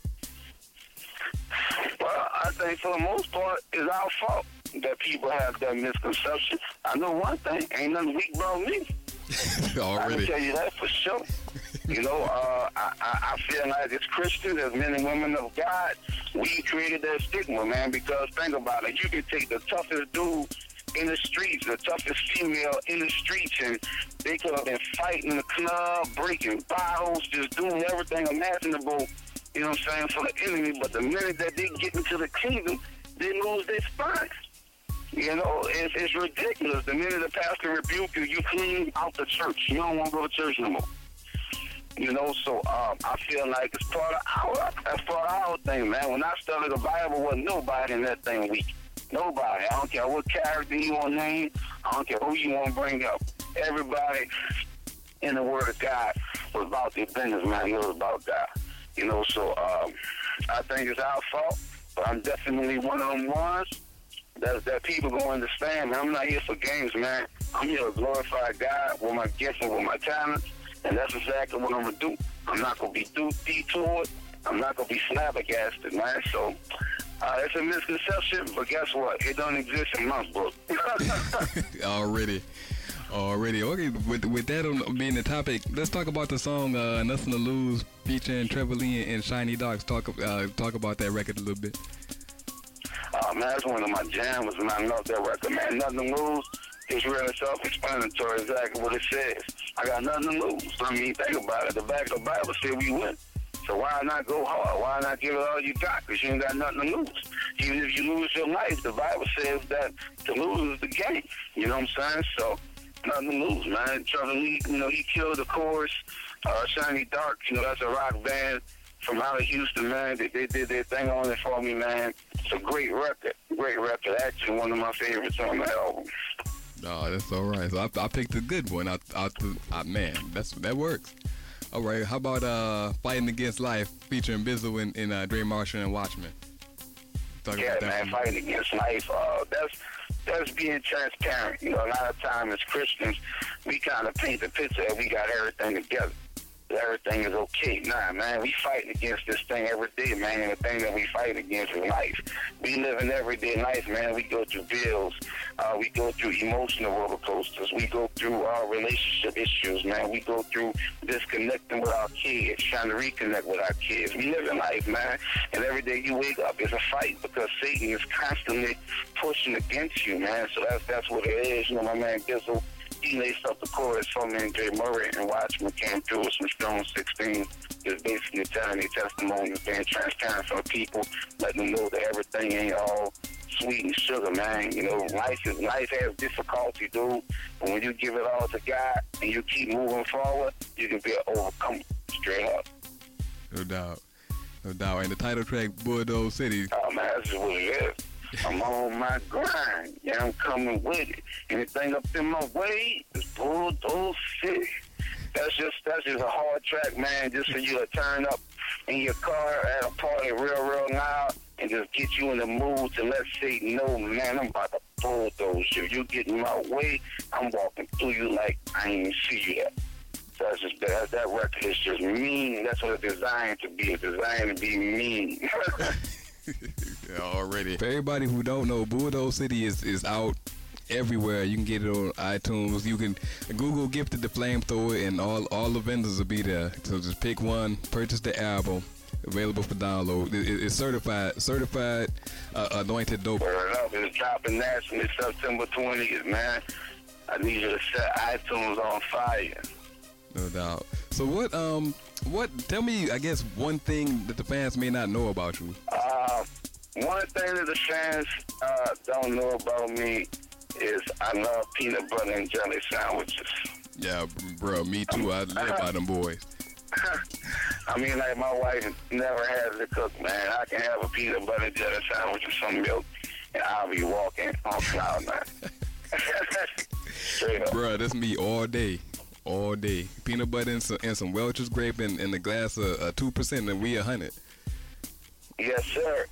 Well, I think for the most part, it's our fault that people have that misconception. I know one thing: ain't nothing weak about me. I can tell you that for sure. I feel like as Christians, as men and women of God, we created that stigma, man, because think about it. You can take the toughest dude in the streets, the toughest female in the streets, and they could have been fighting in the club, breaking bottles, just doing everything imaginable, you know what I'm saying, for the enemy. But the minute that they get into the kingdom, they lose their spine. It's ridiculous. The minute the pastor rebuke you, you clean out the church. You don't want to go to church no more. So I feel like it's part of our thing, man. When I studied the Bible, wasn't nobody in that thing weak. Nobody. I don't care what character you want to name. I don't care who you want to bring up. Everybody in the Word of God was about their business, man. It was about God. So I think it's our fault, but I'm definitely one of them ones that people gonna understand, man. I'm not here for games, man. I'm here to glorify God with my gifts and with my talents, and that's exactly what I'm gonna do. I'm not gonna be detoured. I'm not gonna be flabbergasted, man. So it's a misconception, but guess what? It don't exist in my book. Already. Okay, with that on being the topic, let's talk about the song "Nothing to Lose" featuring Trevor Lee and Shiny Dogs. Talk about that record a little bit. Man, that's one of my jams, and I love that record, man. Nothing to lose. It's really self-explanatory, exactly what it says. I got nothing to lose. I mean, think about it. The back of the Bible said we win. So why not go hard? Why not give it all you got? Because you ain't got nothing to lose. Even if you lose your life, the Bible says that to lose is the game. You know what I'm saying? So nothing to lose, man. Trevor Lee, he killed the chorus. Shiny Dark, that's a rock band from out of Houston, man. They did their thing on it for me, man. It's a great record. Great record. Actually, one of my favorites on the album. Oh, that's all right. So I picked a good one. Man, that works. All right. How about Fighting Against Life featuring Bizzle and Dre Marshall and Watchmen? Talk about that, man. Fighting Against Life. That's being transparent. A lot of times as Christians, we kind of paint the picture that we got everything together. Everything is okay. Nah, man, we fighting against this thing every day, man, and the thing that we fight against is life. We live an everyday life, man. We go through bills. We go through emotional roller coasters. We go through our relationship issues, man. We go through disconnecting with our kids, trying to reconnect with our kids. We live in life, man, and every day you wake up is a fight because Satan is constantly pushing against you, man. So that's what it is. My man Bizzle, he laced up the chorus for me, and Jay Murray and Watchmen came through with some strong 16, just basically telling their testimonies, being transparent for the people, letting them know that everything ain't all sweet and sugar, man. Life has difficulty, dude. But when you give it all to God and you keep moving forward, you can be an overcomer, straight up. No doubt. And the title track, Bulldoze City. Oh, man, that's just what it is. I'm on my grind. Yeah, I'm coming with it. Anything up in my way is Bulldoze City. That's just a hard track, man, just for you to turn up in your car at a party real loud and just get you in the mood to let Satan know, man, I'm about to bulldoze you. You get in my way, I'm walking through you like I ain't even see you yet. So that's just that record is just mean. That's what it's designed to be. It's designed to be mean. Already. For everybody who don't know, Bulldoze City is out everywhere. You can get it on iTunes. You can Google Gifted the Flamethrower, and all the vendors will be there. So just pick one, purchase the album, available for download. It's certified anointed dope. Word up, it's dropping nationally September 20th, man. I need you to set iTunes on fire. No doubt. So what? Tell me, I guess, one thing that the fans may not know about you. One thing that the fans don't know about me is I love peanut butter and jelly sandwiches. Yeah, bro, me too. I live by them boys. I mean, like, my wife never has to cook, man. I can have a peanut butter and jelly sandwich with some milk, and I'll be walking on cloud nine. Straight up. Bro, that's me all day. All day. Peanut butter and some Welch's grape and a glass of 2%, and we 100. Yes, sir.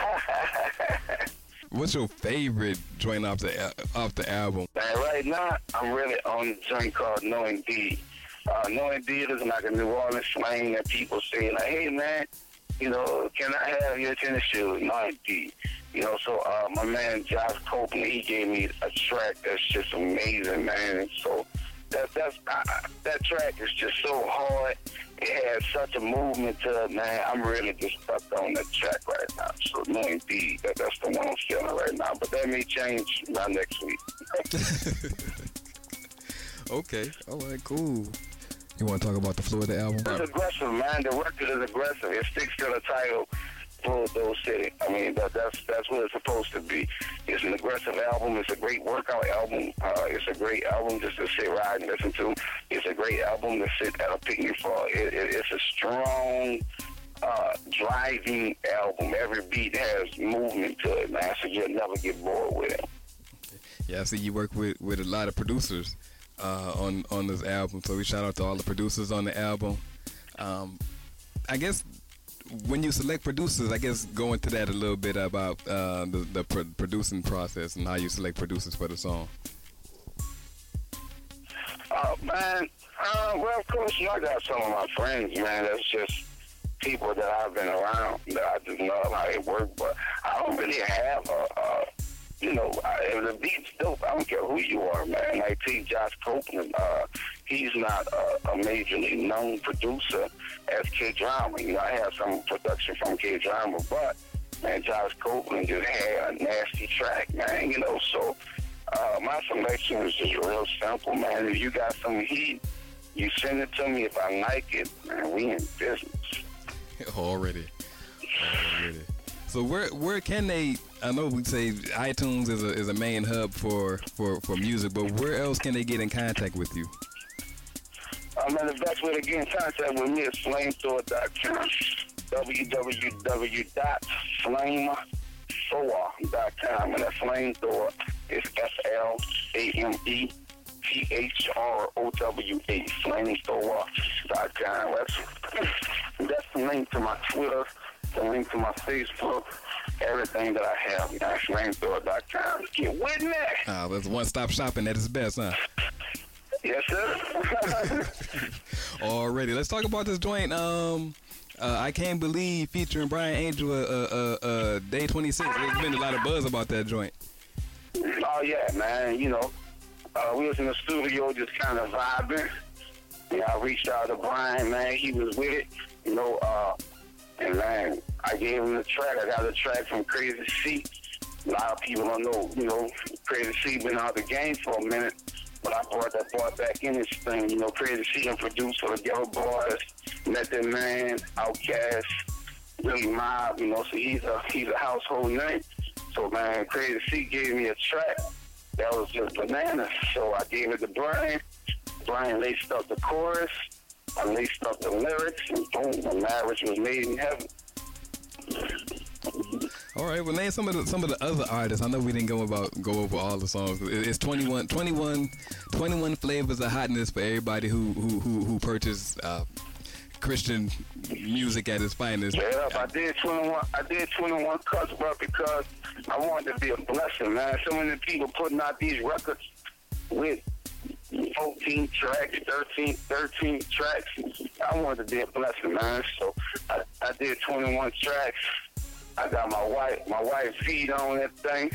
What's your favorite joint off the album? Man, right now, I'm really on a joint called Knowing D. Knowing D is like a New Orleans slang that people say, like, hey, man, you know, can I have your tennis shoes? Knowing D. You know, so my man Josh Copeland, he gave me a track that's just amazing, man. And so that track is just so hard. It has such a movement to it, man. I'm really just stuck on that track right now. So Knowing D, that's the one I'm feeling right now. But that may change by next week. Okay. All right, cool. You want to talk about the flow of the album? It's aggressive, man. The record is aggressive. It sticks to the title, Bulldoze City. I mean, that's what it's supposed to be. It's an aggressive album. It's a great workout album. It's a great album just to sit, ride, and listen to. It's a great album to sit at a picnic for. It's a strong, driving album. Every beat has movement to it, man, so you'll never get bored with it. Yeah, I see you work with a lot of producers on this album, so we shout out to all the producers on the album. I guess when you select producers, I guess go into that a little bit about the producing process and how you select producers for the song. Man, well, of course, you know, I got some of my friends, man. That's just people that I've been around that I just know how they work, but I don't really have you know, if the beat's dope, I don't care who you are, man. Like, take Josh Copeland. He's not a majorly known producer as K-Drama. You know, I have some production from K-Drama, but, man, Josh Copeland just had a nasty track, man, you know. So my selection is just real simple, man. If you got some heat, you send it to me. If I like it, man, we in business. Already. So where can they? I know we say iTunes is a main hub for music, but where else can they get in contact with you? Man, the best way to get in contact with me is flamethrower.com. www.flamethrower.com, and that flamethrower is FLAMETHROWA. Flamethrower.com. That's the link to my Twitter. The link to my Facebook, everything that I have, flamethrower.com. Get with me. That's one-stop shopping at its best, huh? Yes, sir. Already. Let's talk about this joint. I Can't Believe featuring Brian Angel, Day 26. There's been a lot of buzz about that joint. Oh, yeah, man. You know, we was in the studio just kind of vibing. You know, I reached out to Brian, man. He was with it, you know, and man, I gave him the track. I got the track from Crazy C. A lot of people don't know, you know, Crazy C been out the game for a minute, but I brought that boy back in this thing. You know, Crazy C and produced for the Ghetto Boys, Method Man, Outkast, Willie Mob, you know, so he's a household name. So man, Crazy C gave me a track that was just bananas. So I gave it to Brian. Brian laced up the chorus. I laced up the lyrics, and boom, the marriage was made in heaven. All right, well, name some of the other artists. I know we didn't go over all the songs. It's 21 flavors of hotness for everybody who purchased Christian music at its finest. Yeah, I did 21 cuts, bro, because I wanted to be a blessing, man. So many people putting out these records with 14 tracks, 13 tracks. I wanted to be a blessing, man. So I did 21 tracks. I got my wife feed on that thing.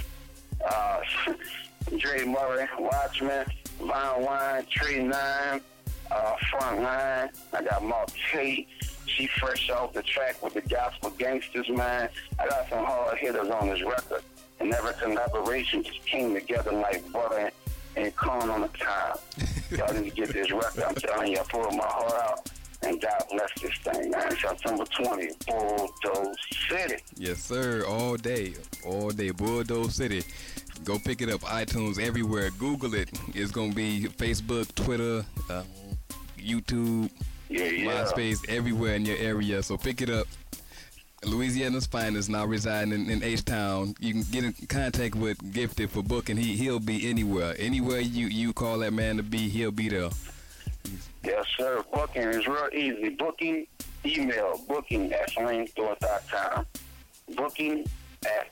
Dre Murray, Watchman, Von Wine, Trey 9, Frontline. I got Mark Tate. She fresh off the track with the Gospel Gangsters, man. I got some hard hitters on this record. And every collaboration just came together like butter and corn on a cob. Y'all need to get this record. I'm telling you, I poured my heart out. And God bless this thing, man. September 20th, Bulldoze City. Yes, sir. All day, Bulldoze City. Go pick it up, iTunes, everywhere. Google it. It's going to be Facebook, Twitter, YouTube, MySpace, everywhere in your area. So pick it up. Louisiana's finest, now residing in H-Town. You can get in contact with Gifted for booking. He'll be anywhere. Anywhere you call that man to be, he'll be there. Yes, sir. Booking is real easy. Booking, email, booking@flamethrower.com. Booking at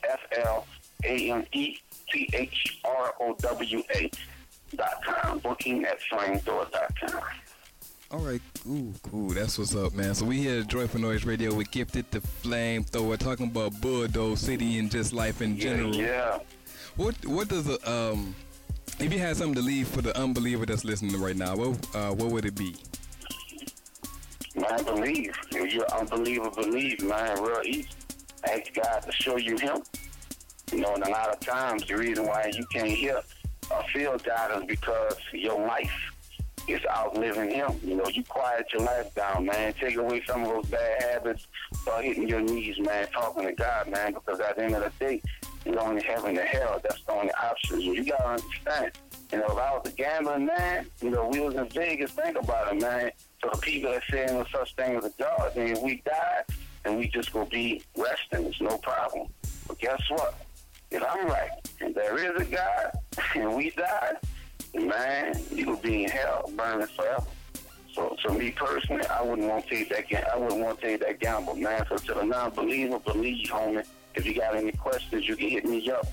FLAMETHROWA.com. Booking@flamethrower.com. All right, cool. That's what's up, man. So we here at Joyful Noise Radio with Gifted the Flamethrower, talking about Bulldoze City and just life in general. Yeah. What does if you had something to leave for the unbeliever that's listening right now, what would it be? Man, believe. If you're an unbeliever, believe, man. Real easy. Ask God to show you Him. You know, and a lot of times the reason why you can't hear or feel God is because your life is outliving Him. You know, you quiet your life down, man. Take away some of those bad habits. Start hitting your knees, man. Talking to God, man. Because at the end of the day, you only heaven and hell. That's the only option. You gotta understand. You know, if I was a gambling man, you know, we was in Vegas. Think about it, man. So the people that say no such thing as a God, then if we die, then we just gonna be resting. It's no problem. But guess what? If I'm right and there is a God and we die, man, you will be in hell, burning forever. So me personally, I wouldn't want to take that. I wouldn't want to take that gamble, man. So to the non-believer, believe, homie. If you got any questions, you can hit me up.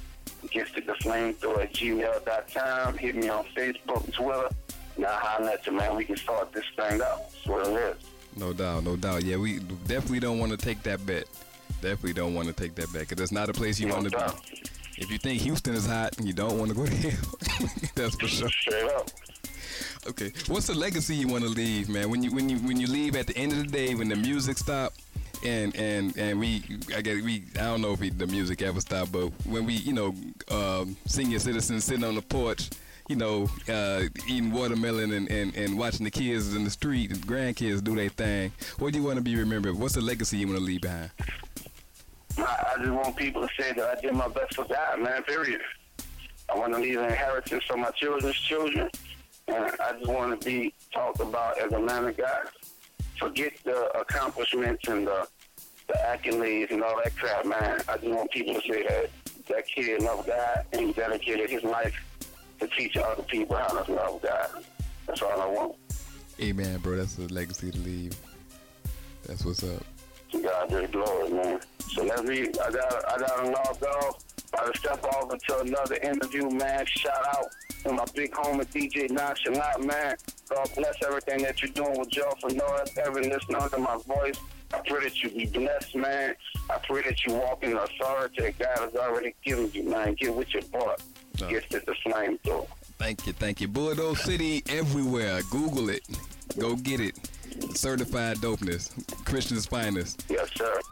GiftedTheFlamethrower@gmail.com. Hit me on Facebook and Twitter. Now holler at you, man. We can start this thing up. That's what it is. No doubt. Yeah, we definitely don't want to take that bet. Because it's not a place you want to be. If you think Houston is hot, you don't want to go to hell. That's for sure. Straight up. Okay, what's the legacy you want to leave, man? When you leave at the end of the day, when the music stops, and I don't know if the music ever stopped, but when we, senior citizens sitting on the porch, eating watermelon and watching the kids in the street, the grandkids do their thing. What do you want to be remembered? What's the legacy you want to leave behind? I just want people to say that I did my best for God, man, period. I want to leave an inheritance for my children's children, and I just want to be talked about as a man of God. Forget the accomplishments and the accolades and all that crap, man. I just want people to say that kid loved God and he dedicated his life to teach other people how to love God. That's all I want. Amen, bro. That's a legacy to leave. That's what's up. To God be the glory, man. So let's read. I got to log off. About to step off into another interview, man. Shout out to my big homie DJ Nonchalant, man. God bless everything that you're doing with Joyful Noise. Every listener under my voice. I pray that you be blessed, man. I pray that you walk in the authority that God has already given you, man. Get with your boy. Gifted the Flamethrower. Thank you. Bulldoze City everywhere. Google it. Go get it. Certified dopeness. Christian's finest. Yes, sir.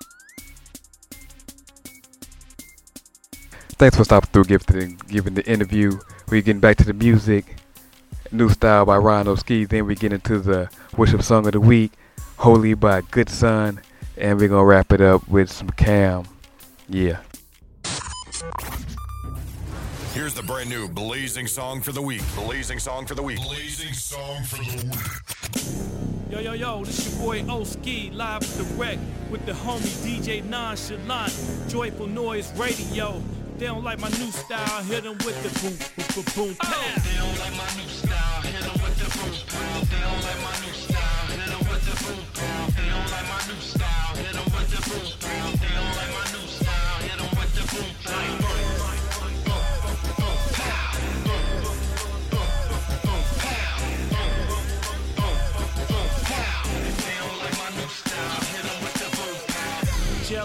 Thanks for stopping through, Gifted, and giving the interview. We're getting back to the music. New Style by Rhino Ski. Then we get into the Worship Song of the Week, Holy by Good Son. And we're going to wrap it up with some Cam. Yeah. Here's the brand new Blazing Song for the Week. Yo, this your boy O-Ski, live direct with the homie DJ Nonchalant, Joyful Noise Radio. They don't like my new style, hit them with the boom, boom, pow. They don't like my new style, hit them with the boom, pow. They don't like my new style, hit them with the boom, pow. They don't like my new style, hit them with the boom, pow. They don't like my new style, hit them with the boom, pow.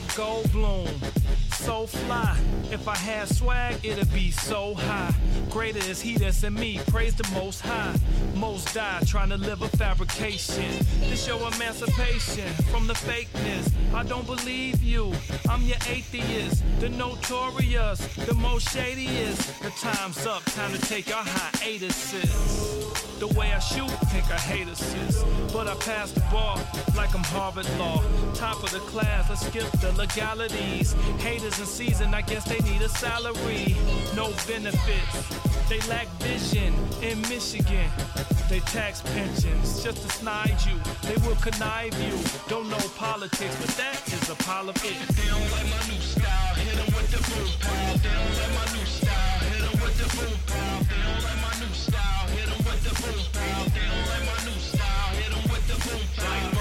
Goldblum. So fly, if I had swag, it'd be so high. Greater is he that's in me, praise the most high. Most die trying to live a fabrication. This your emancipation from the fakeness. I don't believe you, I'm your atheist. The notorious, the most shadiest. The time's up, time to take our hiatuses. The way I shoot, think I hate assist. But I pass the ball like I'm Harvard Law. Top of the class, let's skip the legalities. Haters in season, I guess they need a salary. No benefits, they lack vision. In Michigan, they tax pensions just to snide you. They will connive you. Don't know politics, but that is a pile of it. They don't like my new style, hit them with the boom pow. They don't like my new style, hit them with the boom pow. They don't like my new style, hit them with the boom pow. They don't like my new style, hit them with the boom pow.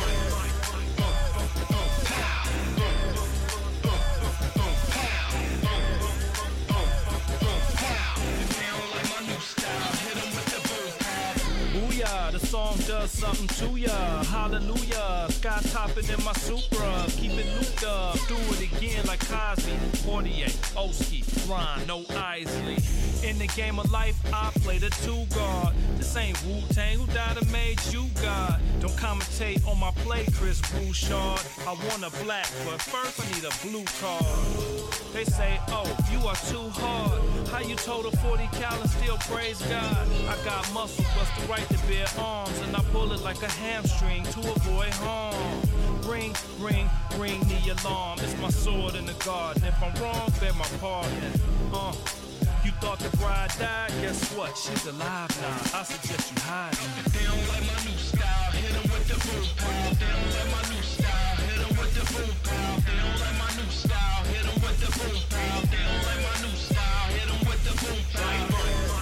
The song does something to ya, hallelujah. Sky topping in my Supra, keep it looped up. Do it again like Cosby, Portier, Oski, Ron, no Isley. In the game of life, I play the two guard. This ain't Wu-Tang, who died and made you God? Don't commentate on my play, Chris Bouchard. I want a black, but first I need a blue card. They say, oh, you are too hard. How you told a 40 cal and still praise God? I got muscle, plus the right to bear arms, and I pull it like a hamstring to avoid harm. Ring, ring, ring the alarm. It's my sword in the garden. If I'm wrong, bear my pardon. You thought the bride died? Guess what? She's alive now. I suggest you hide her. If they don't like my new style, hit them with the boom pow. They don't like my new style, hit them with the boom pow. They don't like my new style, hit them with the boom pow. They don't like my new style, hit them with the boom pow.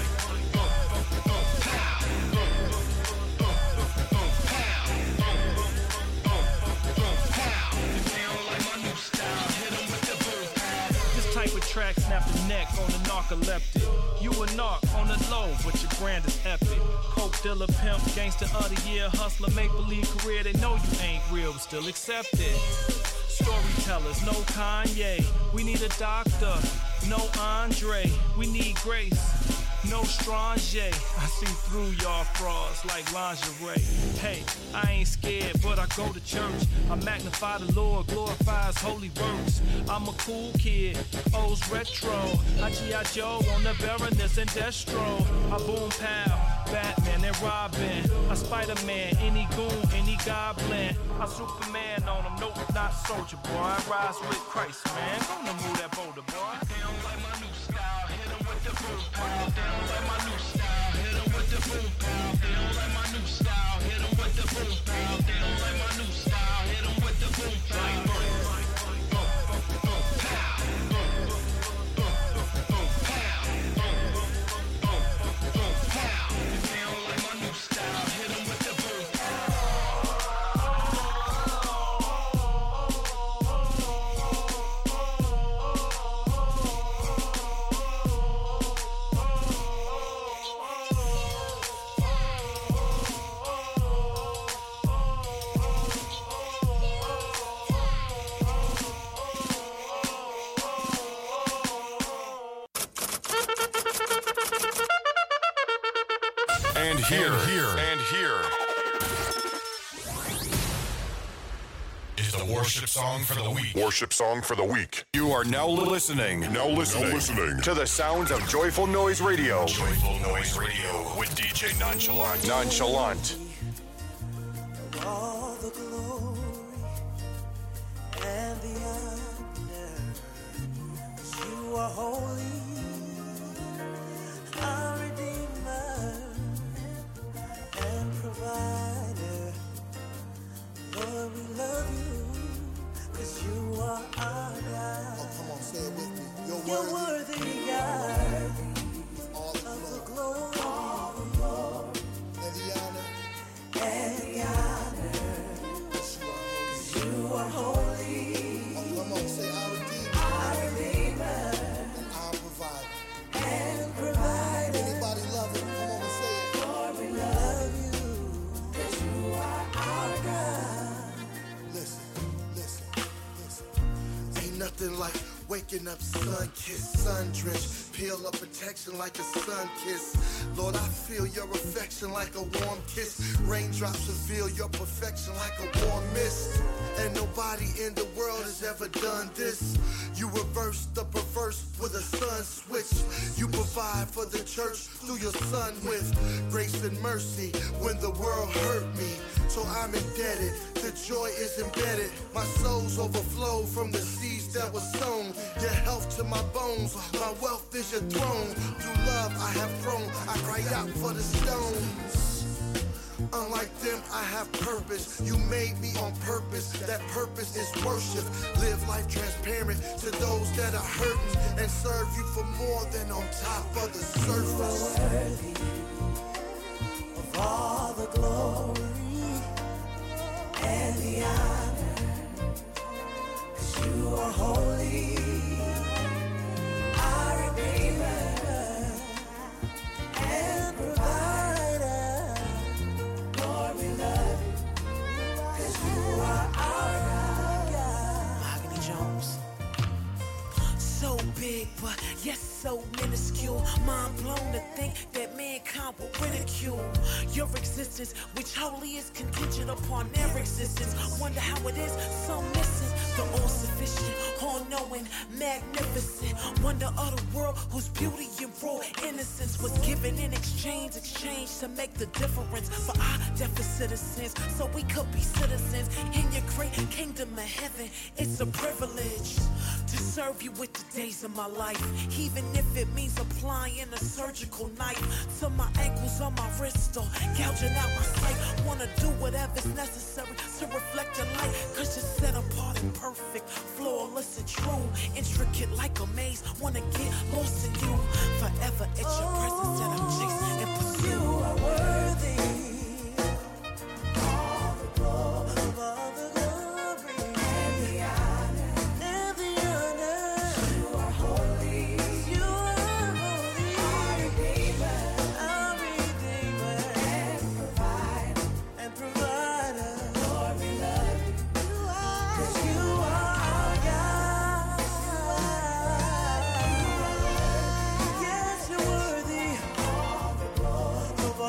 Track snap the neck on the narcoleptic. You a narc on the low, but your brand is epic. Coke dealer, pimp, gangster of the year, hustler, make believe career. They know you ain't real, but still accept it. Storytellers, no Kanye. We need a doctor, no Andre. We need grace, no Strange. I see through y'all frauds like lingerie. Hey, I ain't scared, but I go to church. I magnify the Lord, glorify His holy works. I'm a cool kid, O's retro. I G.I. Joe on the Baroness and Destro. I boom pow, Batman and Robin. I Spider-Man, any goon, any goblin. I Superman on them, nope, not soldier boy. I rise with Christ, man. Gonna move that boulder, boy. They don't like my new style, hit them with the boom pow. They don't like my new style, hit them with the boom pow. They don't like my new style, hit them with the boom pow. They don't like my new style, hit them with the boom pow. And here is the worship song for the week. Worship song for the week. You are now listening to the sounds of Joyful Noise Radio. Joyful Noise Radio with DJ Nonchalant. Nonchalant. All the glory and the honor, 'cause you are holy, our Redeemer and Provider. Lord, we love you, 'cause you are our God. Oh, come on, say it with me. You're worthy, God, of the glory and the honor. And the honor. nothing like waking up sun-kissed, sun-drenched. Peel up protection like a sun kiss. Lord, I feel your affection like a warm kiss. Raindrops reveal your perfection like a warm mist. And nobody in the world has ever done this. You reverse the perverse with a sun switch. You provide for the church through your son with grace and mercy when the world hurt me. So I'm indebted, the joy is embedded. My soul's overflow from the seeds that were sown. Your health to my bones, my wealth is your throne. Through love I have grown, I cry out for the stones. Unlike them, I have purpose. You made me on purpose. That purpose is worship. Live life transparent to those that are hurting and serve you for more than on top of the surface. You are worthy of all the glory and the honor, 'cause you are holy, our Redeemer and provider. Lord, we love you, 'cause you are our God. Mahogany Jones. So big, but yes, so minuscule. Mind blown to think that mankind will ridicule your existence, which wholly is contingent upon their existence. Wonder how it is, so missing the all-sufficient, all-knowing, magnificent wonder of the world, whose beauty and raw innocence was given in exchange to make the difference for our deficit of sins, so we could be citizens in your great kingdom of heaven. It's a privilege to serve you with the days of my life, even if it means applying a surgical knife to my ankles or my wrist or gouging out my sight. Wanna do whatever's necessary to reflect your light, 'cause you're set apart and perfect, flawless and true, intricate like a maze. Wanna get lost in you, forever at your presence that I'm chasing and pursue. You are worthy of all the glory and the honor. You are holy. You are holy. Our Redeemer and provider. Lord, we love you, 'cause you are our God. Yes, you're worthy of all the glory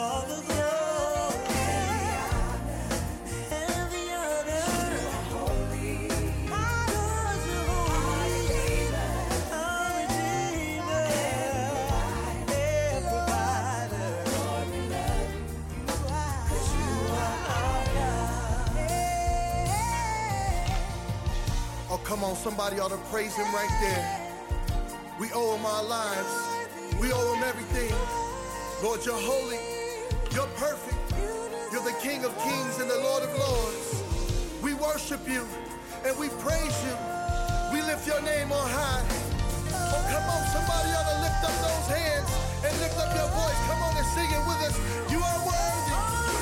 and the honor. You are holy. My Lord, you're holy. Our Redeemer and provider. Lord, we love you, 'cause you are our God. Oh, come on, somebody ought to praise him right there. We owe him our lives. We owe him everything. Lord, you're holy. You're perfect. You're the King of kings and the Lord of lords. We worship you and we praise you. We lift your name on high. Oh, come on, somebody ought to lift up those hands and lift up your voice. Come on and sing it with us. You are worthy.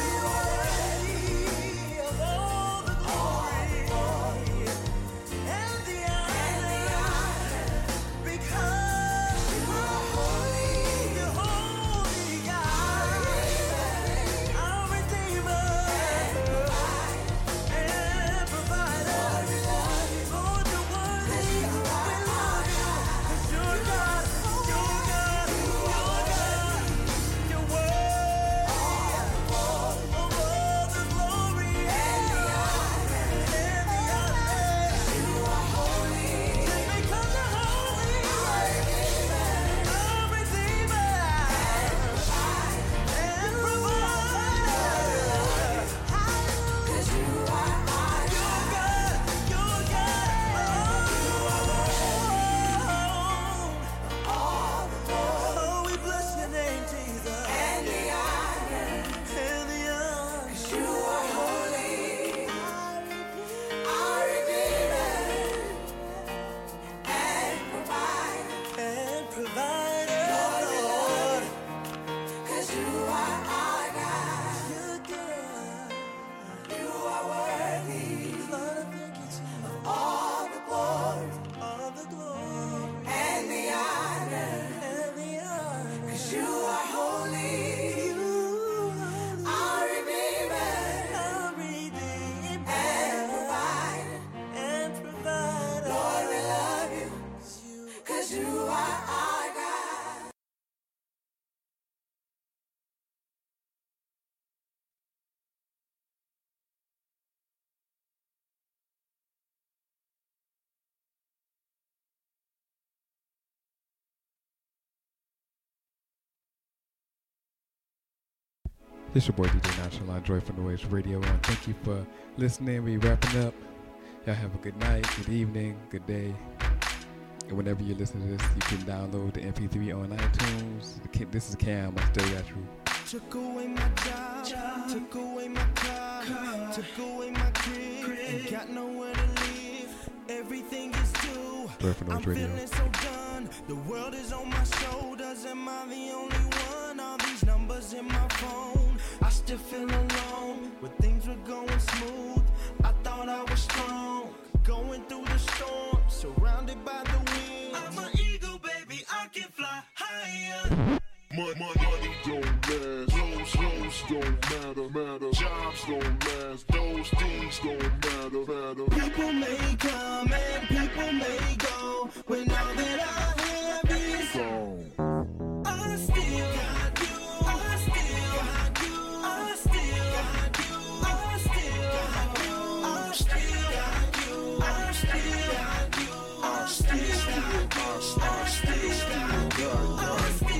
Of all the glory and the honor, because you are holy. You're holy, God. Our Redeemer and provider. Lord, you're worthy. We love you, 'cause you're God. You're God. You're God. You're worthy. This your boy DJ Nonchalant, Joyful Noise Radio. And thank you for listening. We wrapping up. Y'all have a good night, good evening, good day. And whenever you listen to this, you can download the MP3 on iTunes. This is Cam. I still got you. Took away my job, took away my car, took away my crib, ain't got nowhere to live. Everything is due. I'm feeling so done. The world is on my shoulders. Am I the only one? All these numbers in my phone. I still feel alone. When things were going smooth, I thought I was strong. Going through the storm, surrounded by the wind. I'm an eagle, baby. I can fly higher. Money don't last, loans don't matter, jobs don't last, those things don't matter. People may come and people may go, when all that I have is gone. I still got you, I still got you, I still got you, I still got you, I still got you, I still got you, I still got you, I still got you.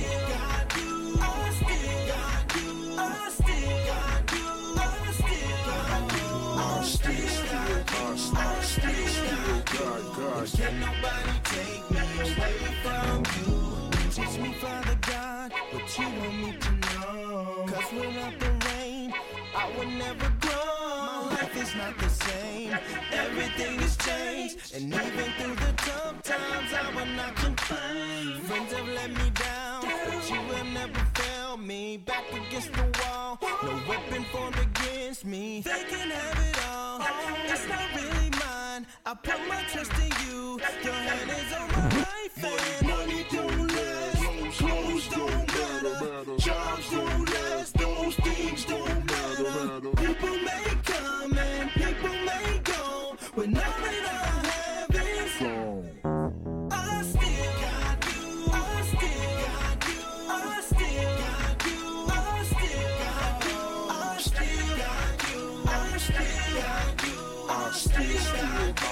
Can nobody take me away from you? Teach me, Father God, what you want me to know. Cause without the rain, I would never grow. My life is not the same. Everything has changed. And even through the tough times, I will not complain. Friends have let me down, but you have never failed me. Back against the wall, no weapon formed against me. They can have it all, it's not really mine. I put my trust in you. Your hand is on my life and money don't last, clothes don't matter, jobs don't last, those things don't matter. People may come and people may go, when all that I have is gone. I still got you, I still got you, I still got you, I still got you, I still got you, I still got you, I still got you.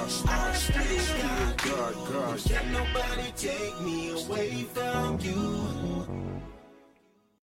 Can't nobody take me away from you.